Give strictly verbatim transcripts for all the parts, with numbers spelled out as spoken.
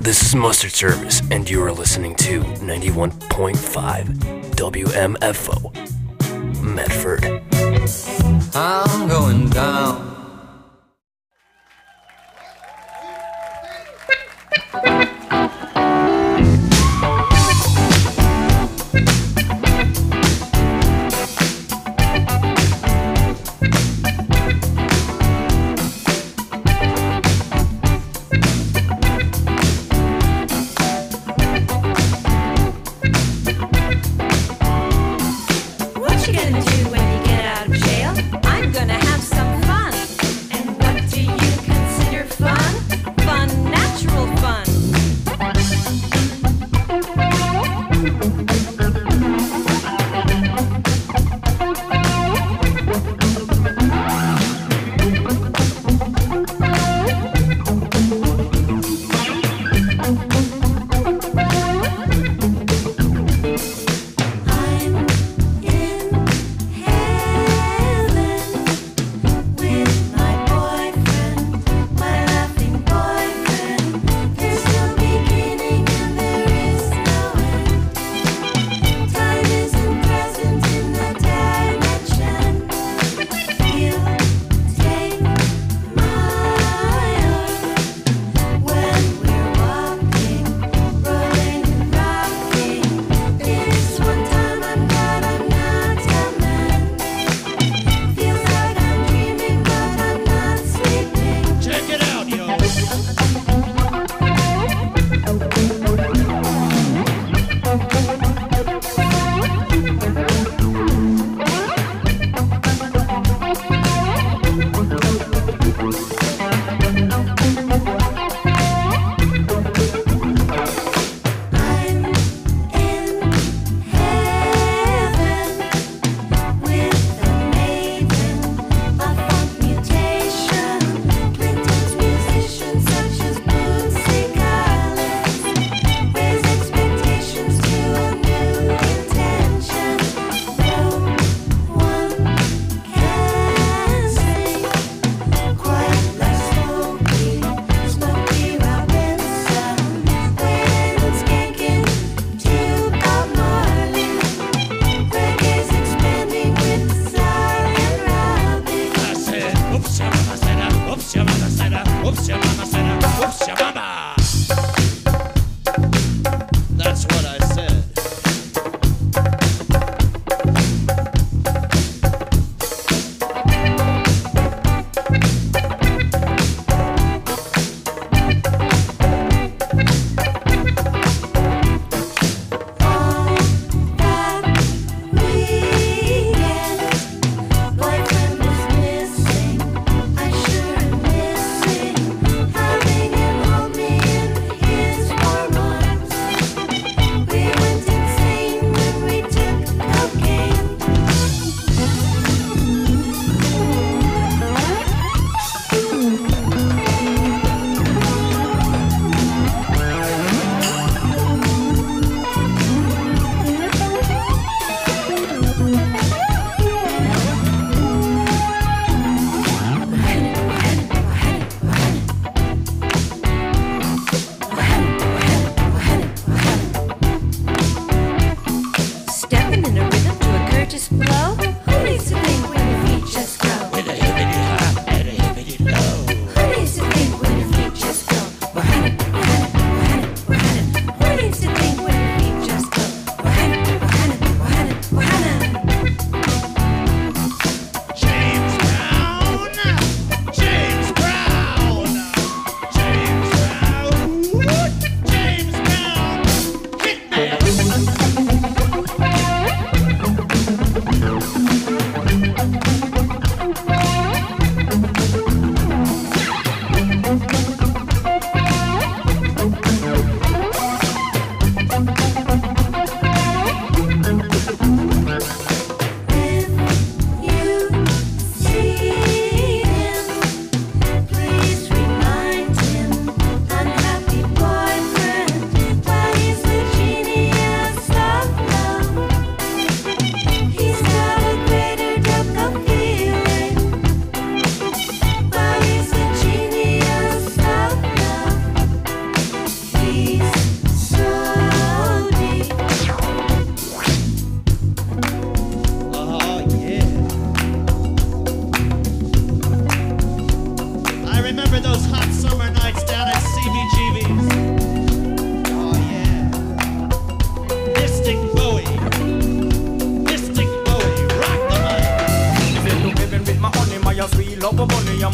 this is Mustard Service, and you are listening to ninety-one point five W M F O, Medford. I'm going down.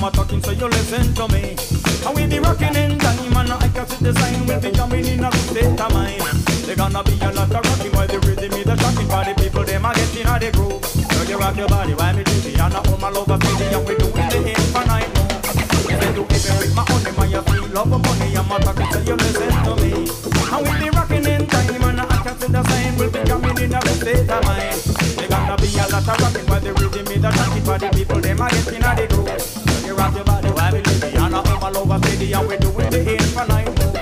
I'm a talking, so you listen to me. And we be rocking in time, and I can see the sign. We'll be jumping in a good state of mind. There's gonna be a lot of rocking while the rhythm is the talking. For the people, them are getting out the groove. So you rock your body while me do it. And I hold my love baby, and we doing the infinite move. If I do it with my honey, man, you feel love of money. I'm a talking, so you listen to me. And we be rocking in time, and I can see the sign. We'll be jumping in a good state of mind. There's gonna be a lot of rocking while the rhythm is the talking. For the people, them are getting out the groove. So you rock your body while me do it. And I hold my love baby, and we doing the infinite move.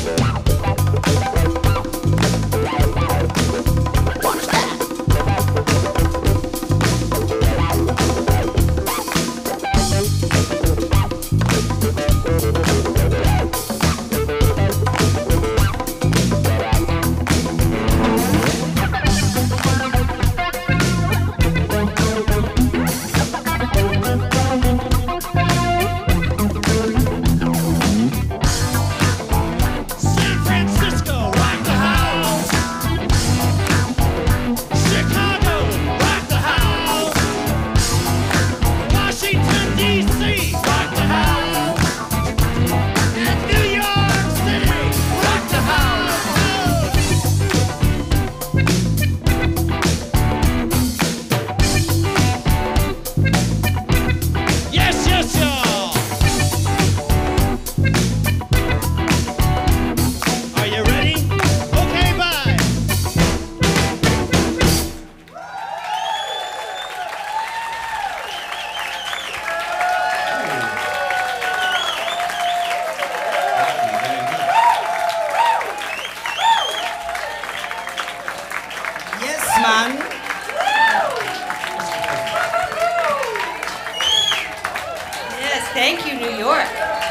Thank you, New York.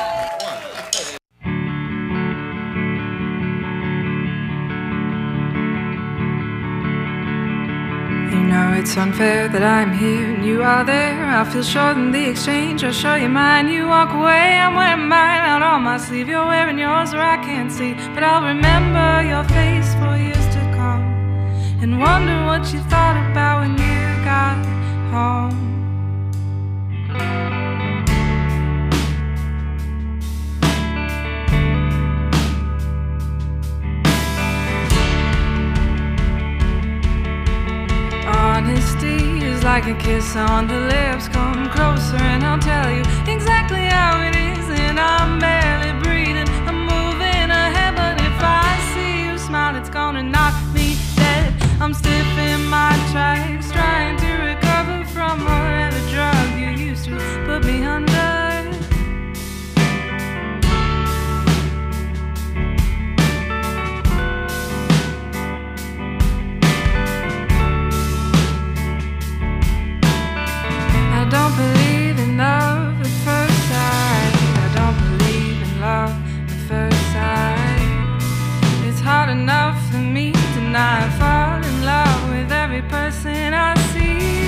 You know it's unfair that I'm here and you are there. I feel short in the exchange. I'll show you mine. You walk away, I'm wearing mine out on my sleeve. You're wearing yours where I can't see, but I'll remember your face for years to come and wonder what you thought about when you got home. Honesty is like a kiss on the lips. Come closer and I'll tell you exactly how it is. And I'm barely breathing, I'm moving ahead, but if I see you smile, it's gonna knock me dead. I'm stiff in my tracks, trying to recover from whatever drug you used to put me under. I don't believe in love at first sight. I don't believe in love at first sight. It's hard enough for me to not fall in love with every person I see.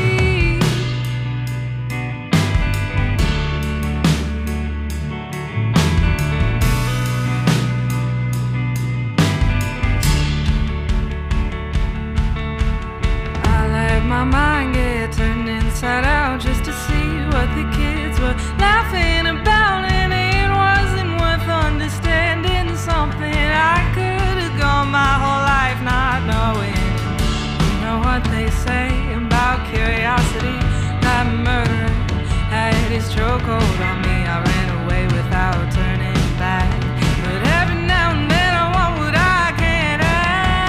I let my mind get turned inside out just to see what the kids were laughing about, and it wasn't worth understanding something I could have gone my whole life not knowing. You know what they say about curiosity? That murderer had his chokehold on me. I ran away without turning back, but every now and then I want what I can't have.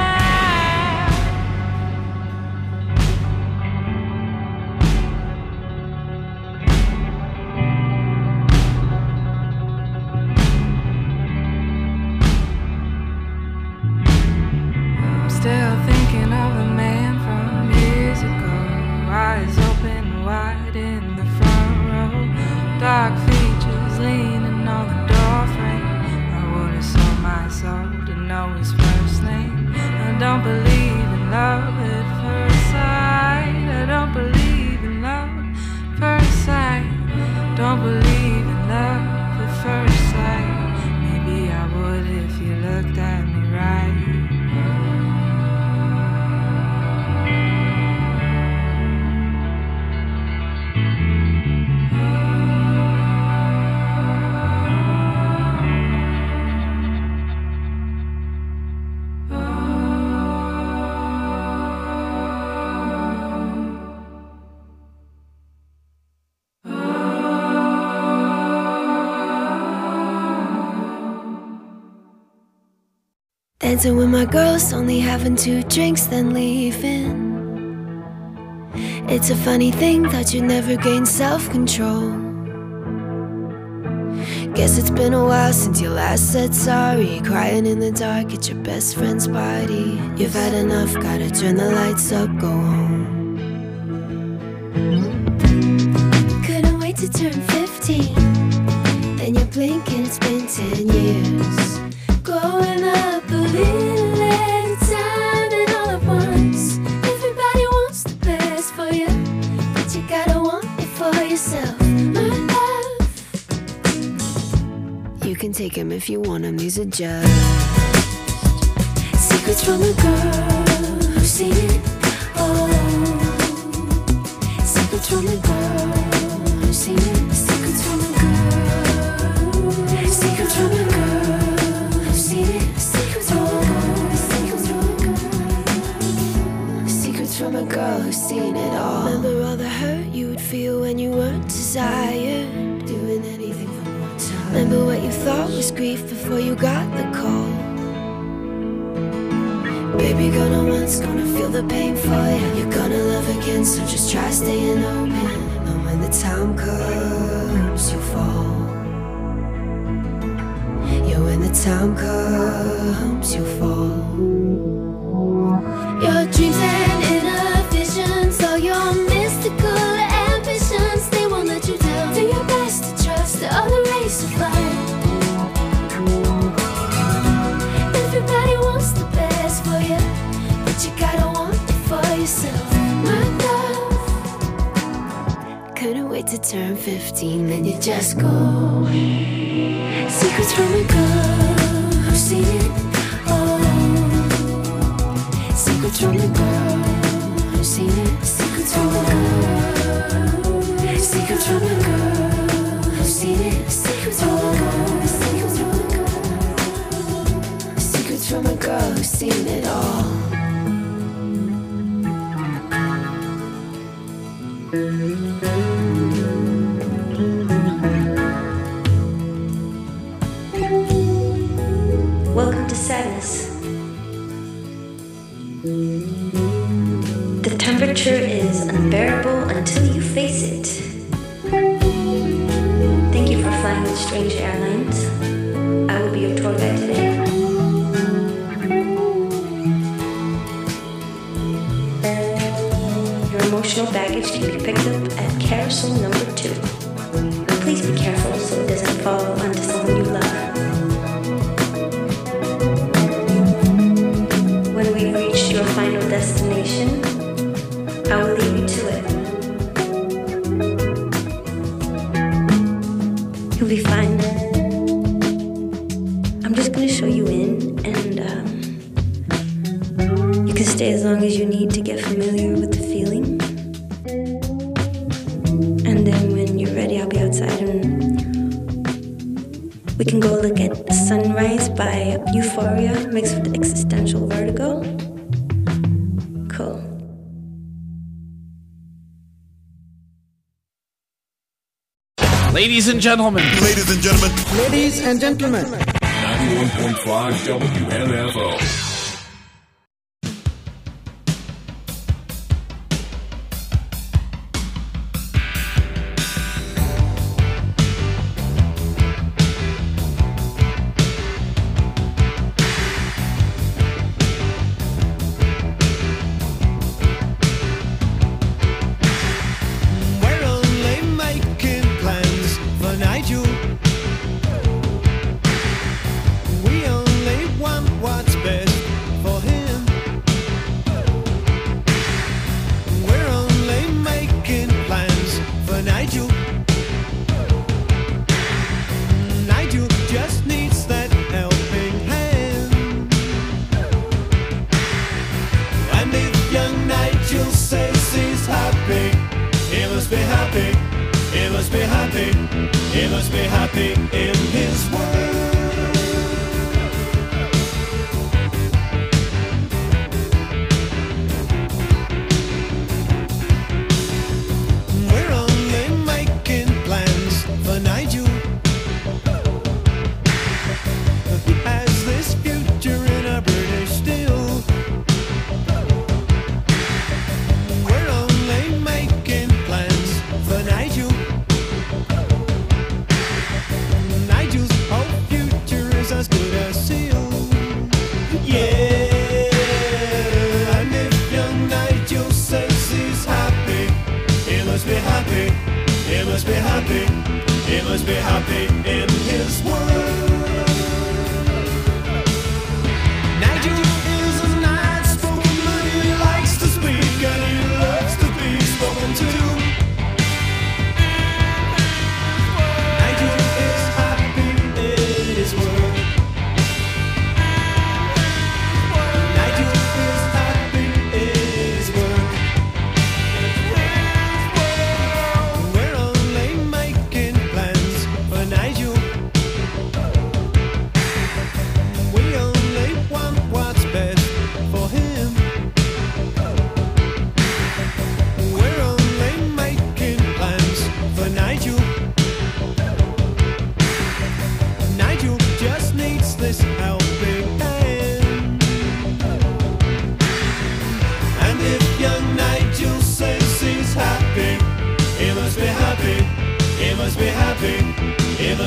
I'm still thinking of the man from years ago, eyes open wide in the front row, dark features leaning on the doorframe. I would have sold my soul to know his first name. I don't believe in love at first sight. I don't believe in love at first sight. Don't believe in love at first sight. Maybe I would if you looked at me right. Oh. Dancing with my girls, only having two drinks, then leaving. It's a funny thing that you never gain self-control. Guess it's been a while since you last said sorry. Crying in the dark at your best friend's party. You've had enough, gotta turn the lights up, go home. Couldn't wait to turn fifteen. Then you blink and it's been ten years. Growing up a little at a time and all at once. Everybody wants the best for you, but you gotta want it for yourself, my love. You can take them if you want them, these are just secrets from a girl who's seen it all. Secrets from a girl who's seen it. Secrets from a girl. Secrets from a girl who's seen it. Secrets from a girl. Secrets from a girl. Secrets from a girl who's seen it all. Remember all the hurt you would feel when you weren't desired, doing anything for more time. Remember what you thought was grief before you got the call. Baby, gonna once, gonna feel the pain for you. You're gonna love again, so just try staying open. And when the time comes, you fall. Yeah, when the time comes, you fall. Your dreams and inner visions, all your mystical ambitions, they won't let you down. Do your best to trust the other race of life. Everybody wants the best for you, but you gotta want it for yourself, my love. Couldn't wait to turn fifteen, then you just go. Secrets from a girl who's seen it all. Secrets from a girl who's seen it. Secrets from a girl. Secrets from a girl who's seen it. Secrets from a girl. Secrets from a girl. Secrets from a girl who's seen it all. Welcome to sadness. The temperature is unbearable until you face it. Thank you for flying with Strange Airlines. I will be your tour guide today. Your emotional baggage can be picked up at carousel number two. But please be careful so it doesn't fall onto someone you love. When we reach your final destination, I will leave you to it. You'll be fine. I'm just gonna show you in, and um, you can stay as long as you need to get familiar with the feeling. And then when you're ready, I'll be outside and we can go look at Sunrise by Euphoria mixed with existential vertigo. Cool. Ladies and gentlemen. Ladies and gentlemen. Ladies and gentlemen. ninety-one point five W M F O. Has this future in a bird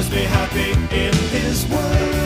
Just be happy in this world.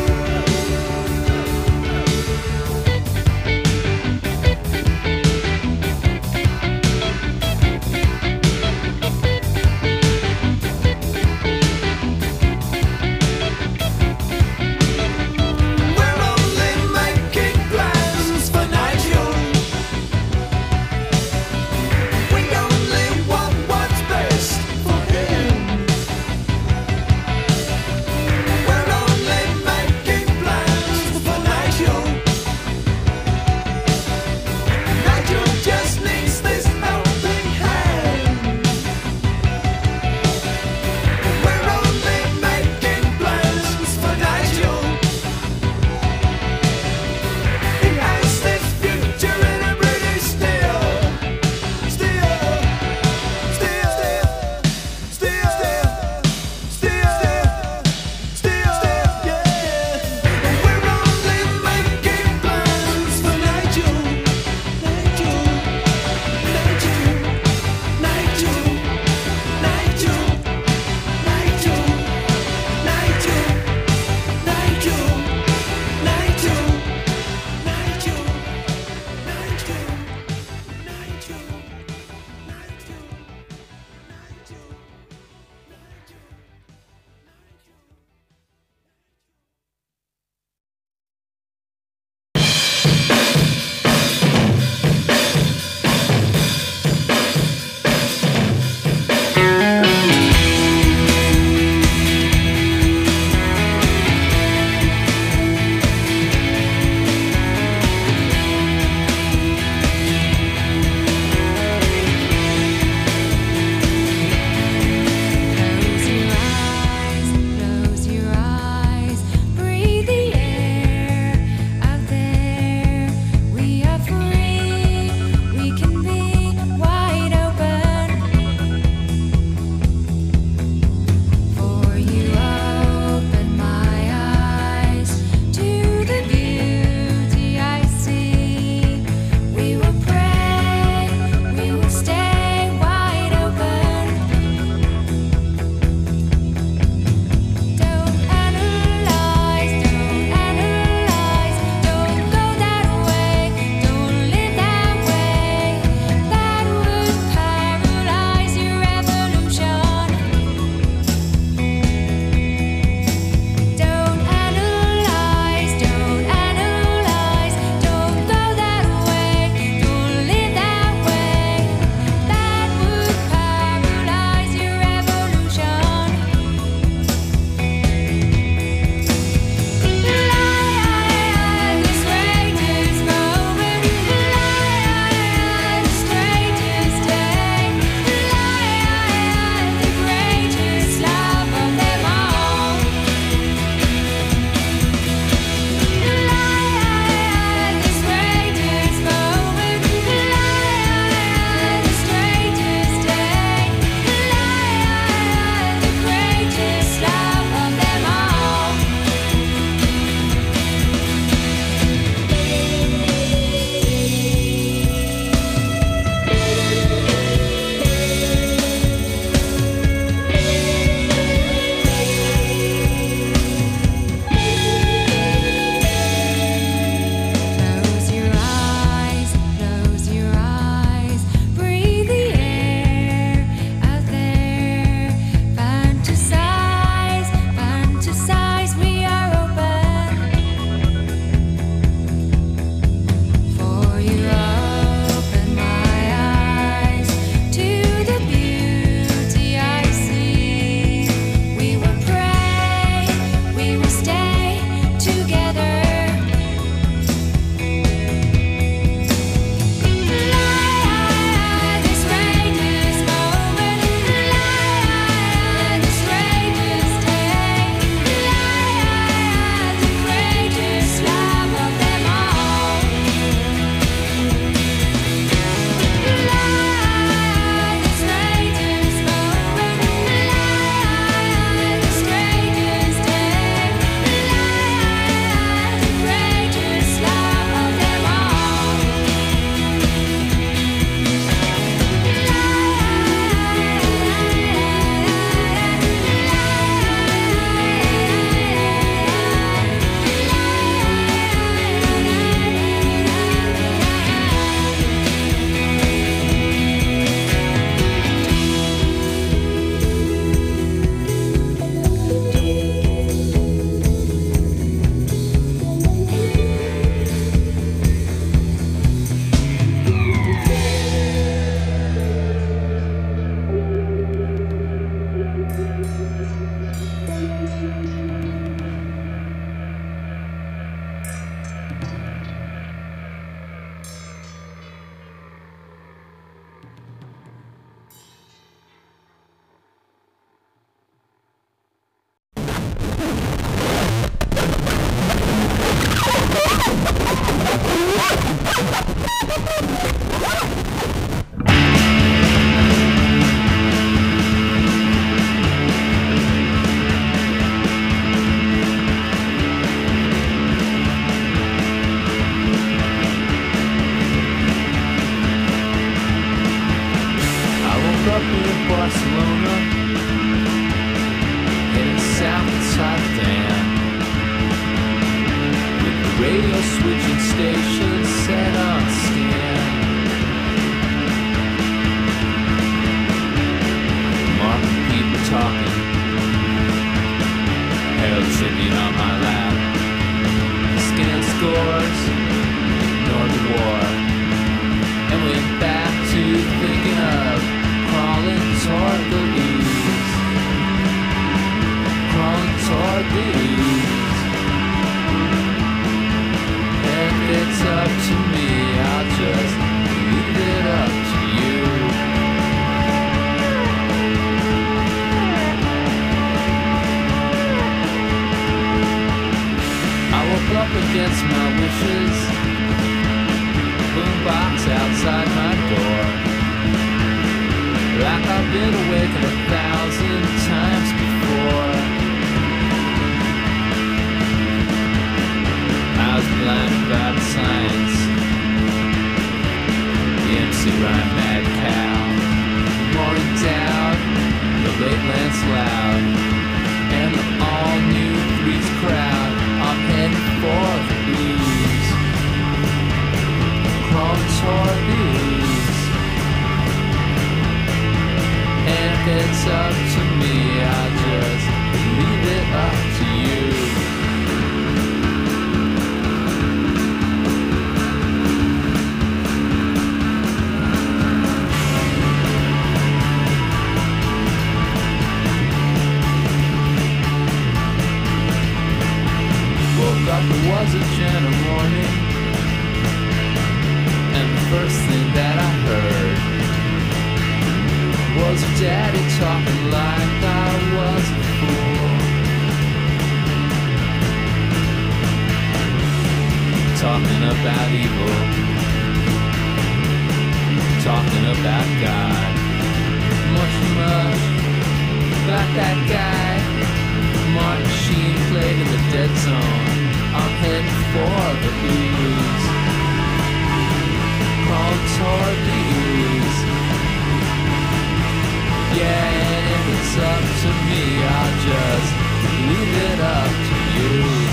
Barcelona, heading south inside the dam, with the radio switching station set on scan. Marking people talking, Herald Tribune on my lap. Scan scores, ignored the war, and went back to thinking of crawling toward the ooze, crawling toward the ooze. And if it's up to me, I'll just leave it up to you. I woke up against my wishes, boombox outside my door, like I've been awakened a thousand times before. I was blinded by the science, the M C rhyme mad cow, morning doubt, the late Lance Loud, and the all-new Threes crowd. I'm heading for the ooze, crawling toward the ooze. And if it's up to me, I'll just leave it up to you. Woke up, it was a gentle morning, and the first thing that I heard was Daddy talking like I was a fool, talking about evil, talking about God, much, much about that guy. Martin Sheen played in the dead zone. I'm heading for the ooze, crawling toward the ooze. Yeah, and if it's up to me, I'll just leave it up to you.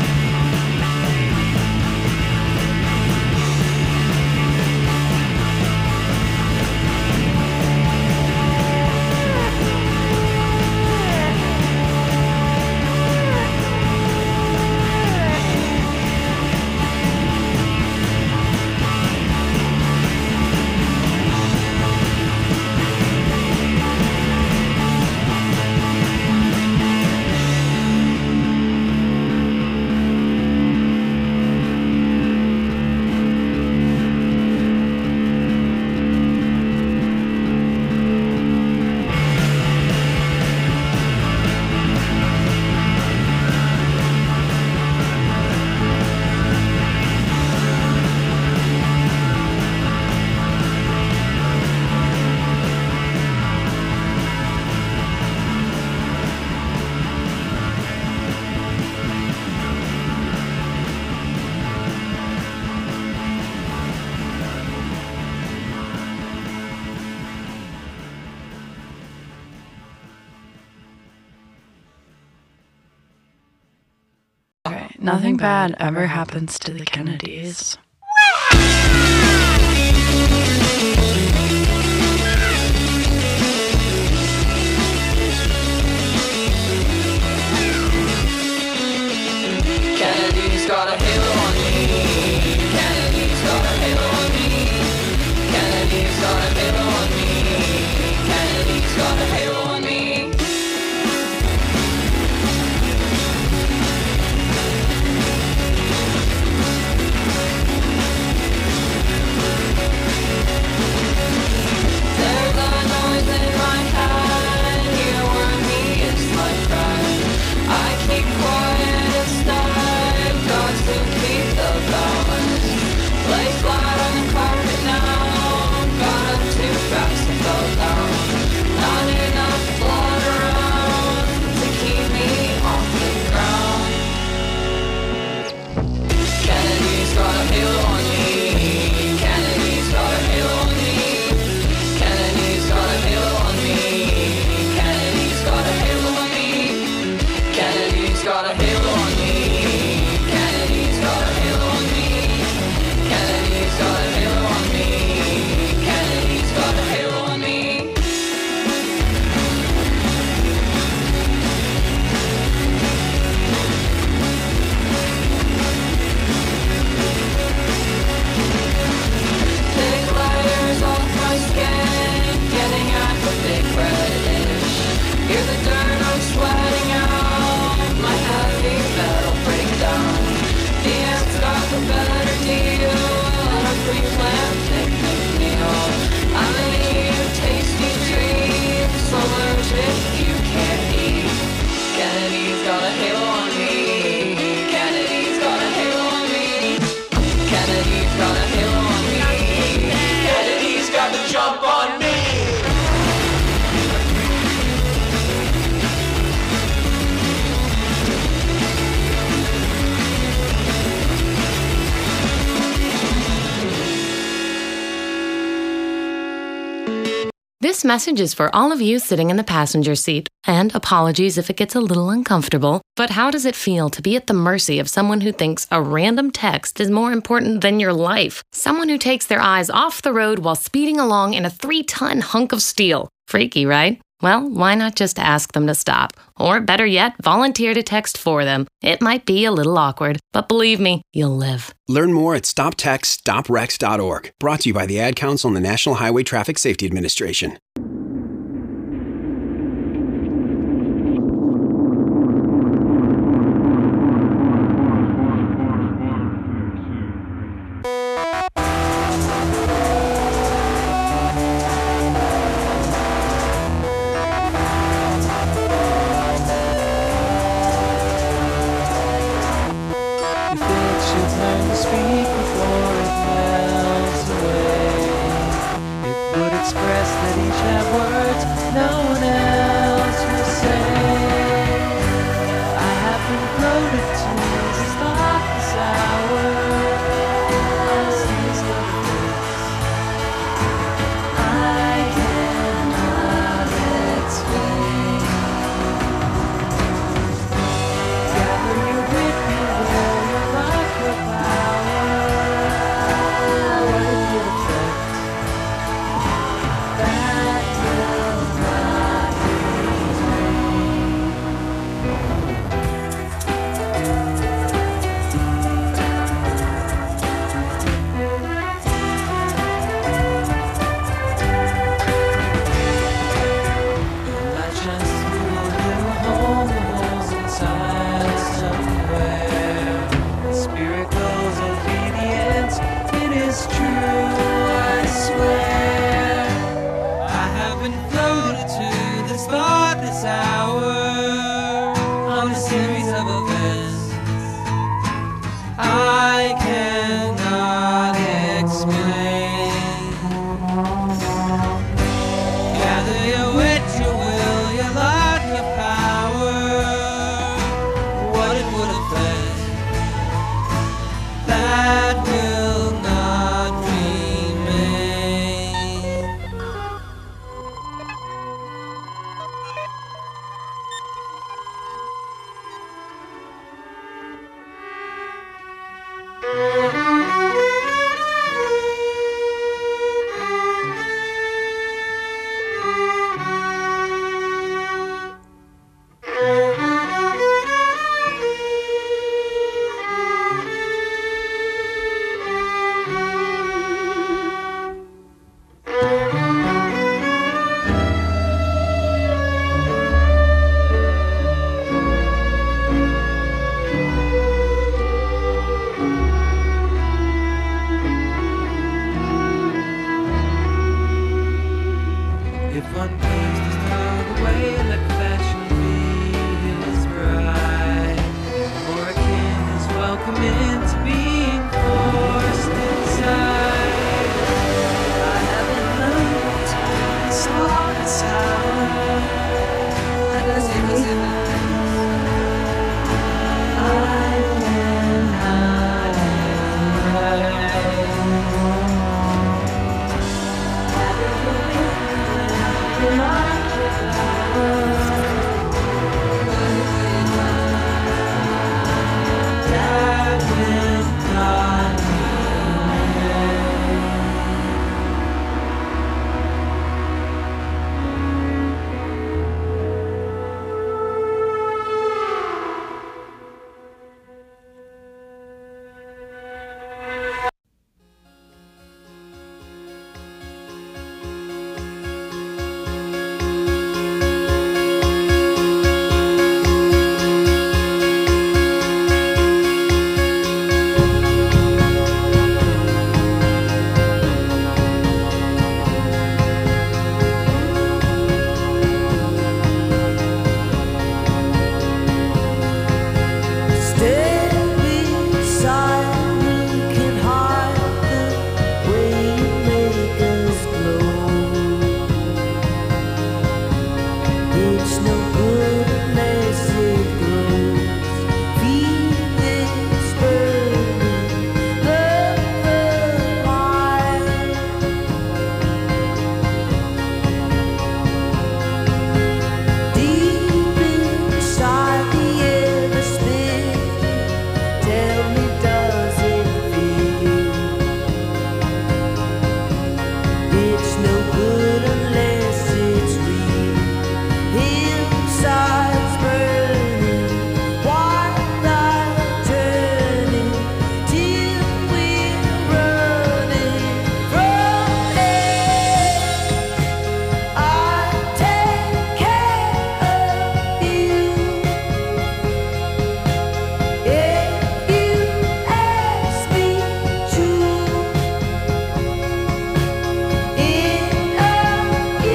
Nothing bad ever happens to the Kennedys. Kennedy's got a halo on me. Kennedy's got a halo on me. Kennedy's got a halo on me. Kennedy's got a halo on me. Kennedy's got a halo on me. Kennedy's got the jump on me. This message is for all of you sitting in the passenger seat. And apologies if it gets a little uncomfortable, but how does it feel to be at the mercy of someone who thinks a random text is more important than your life? Someone who takes their eyes off the road while speeding along in a three-ton hunk of steel. Freaky, right? Well, why not just ask them to stop? Or better yet, volunteer to text for them. It might be a little awkward, but believe me, you'll live. Learn more at stop text stop wrecks dot org. Brought to you by the Ad Council and the National Highway Traffic Safety Administration. That will not be It's no good unless it's real. Hillsides burning, twilight turning, till we're running from hell. I'll take care of you if you ask me to. In a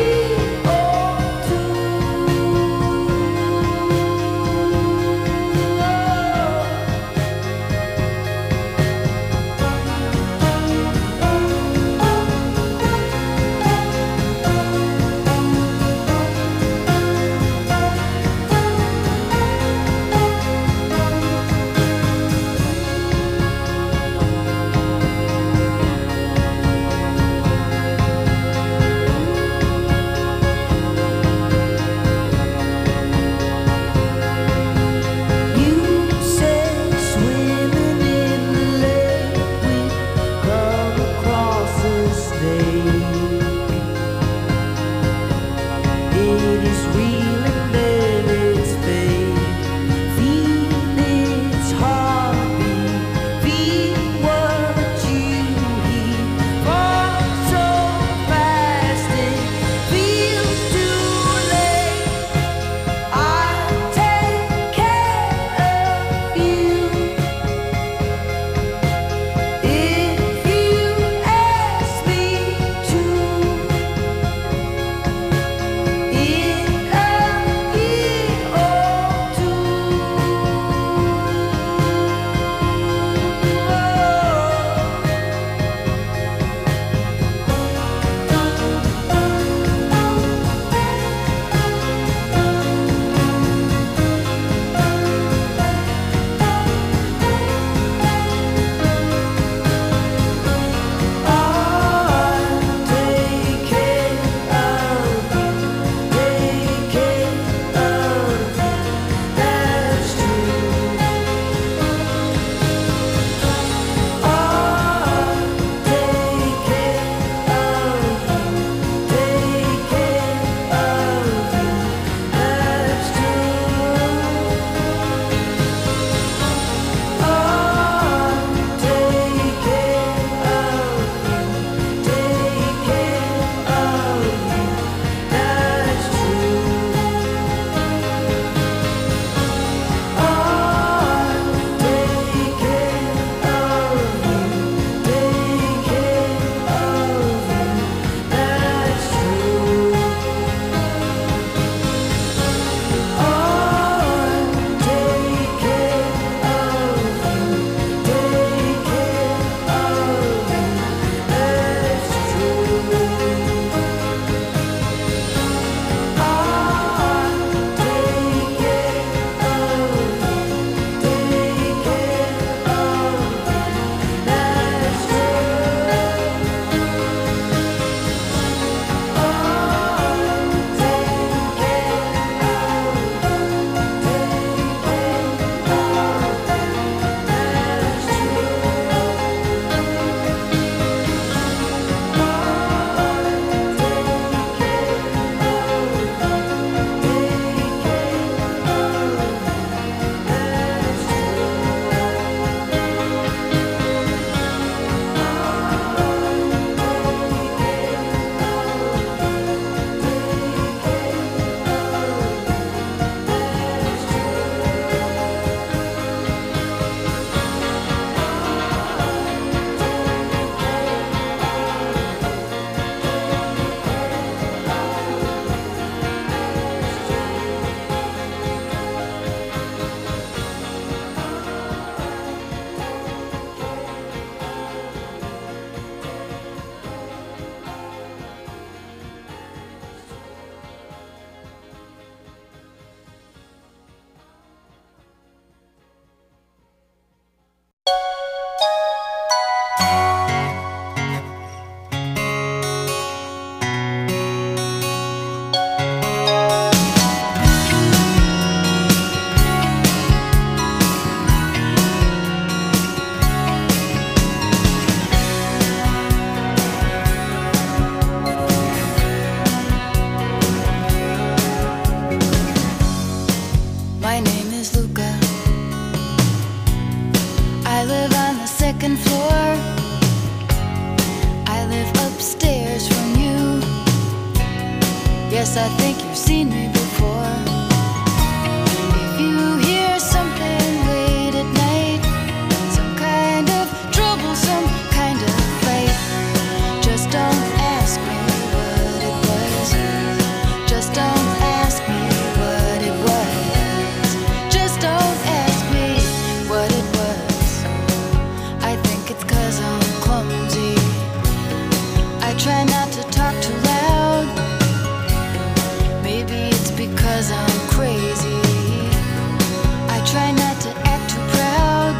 Yes, I think you've seen me before. If you hear something late at night, some kind of trouble, some kind of fight, just don't ask me what it was. Just don't ask me what it was. Just don't ask me what it was. I think it's 'cause I'm clumsy. I try not to talk too loud. Maybe it's because I'm crazy. I try not to act too proud.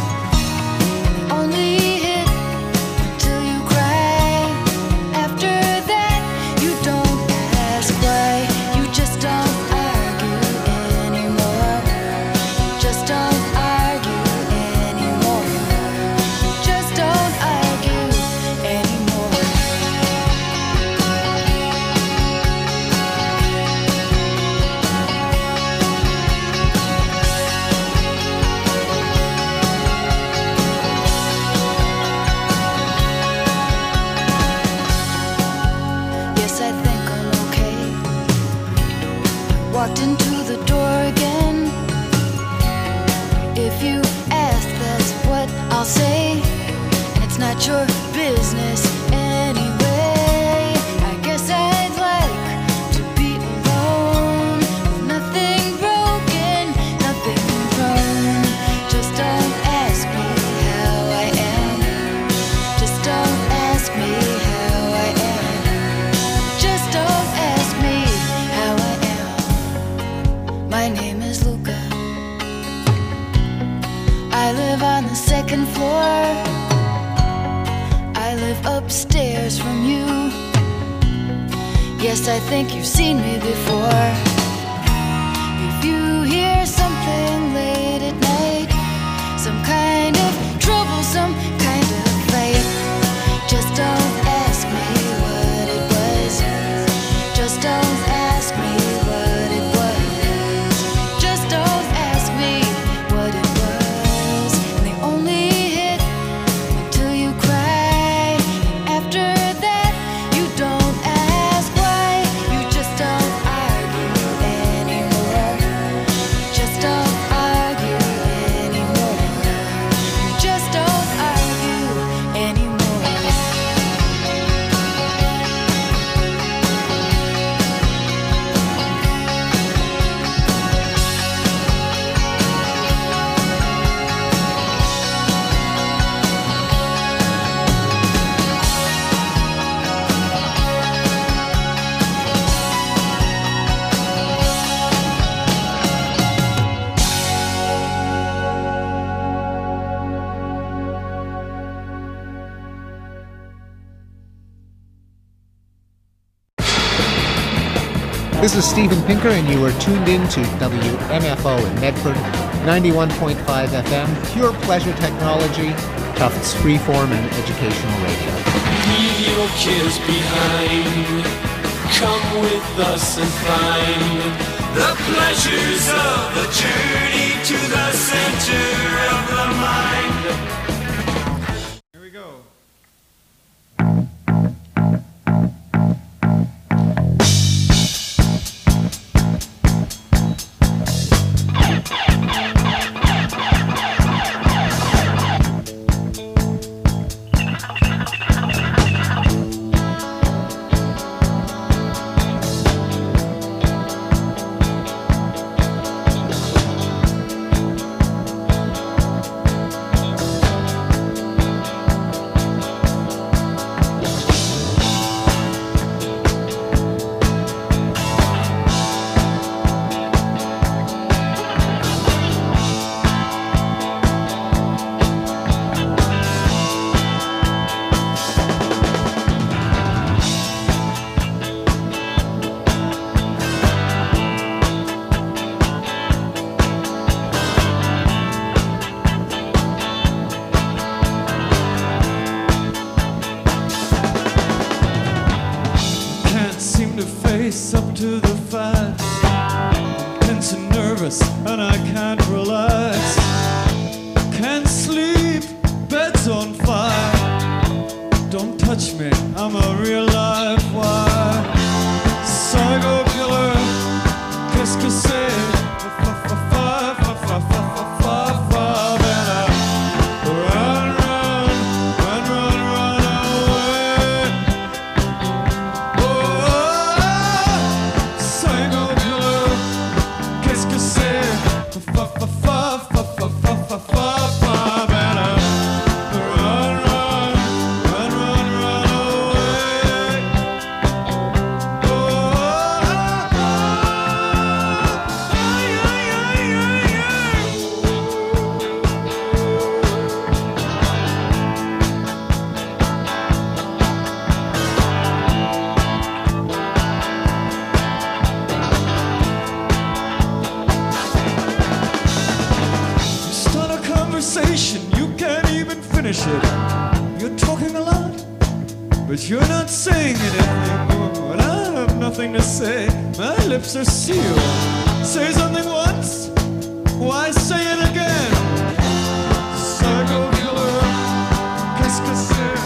Only hit until you cry. After that, you don't ask why. You just don't argue anymore. Just don't argue anymore. Just don't argue anymore. Yes, I think I'm okay. Walked into the door again. If you ask, that's what I'll say. And it's not your business anyway. I guess I'd like to be alone. Nothing broken, nothing wrong. Just don't ask me how I am. Just don't ask me how I am. Just don't ask me how I am. My name is Luca. I live on the second floor. I live upstairs from you. Yes, I think you've seen me before. If you hear something late at night, some kind of trouble, some kind of fight, just don't ask me what it was. Just don't ask me what it was. Just don't ask me what it was. And they only hit until you cry. After that, you don't ask why. You just don't argue anymore. Just don't argue anymore. You just don't argue anymore. This is Steven Pinker, and you are tuned in to W M F O in Medford, ninety-one point five F M, pure pleasure technology, Tufts freeform and educational radio. Leave your cares behind. Come with us and find the pleasures of the journey to the center of the mind. Here we go. face up to the fight. Tense and nervous and I can't relax. Can't sleep, bed's on fire. Don't touch me, I'm a real live wire. Psycho killer, qu'est-ce que c'est? You can't even finish it. You're talking a lot, but you're not saying anything. When I have nothing to say, my lips are sealed. Say something once, why say it again? Psycho killer, qu'est-ce que c'est?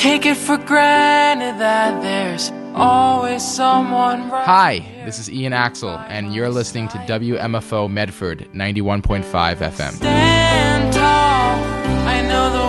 take it for granted that there's always someone right. Hi, this is Ian Axel, and you're listening to W M F O Medford ninety-one point five F M. Stand tall, I know the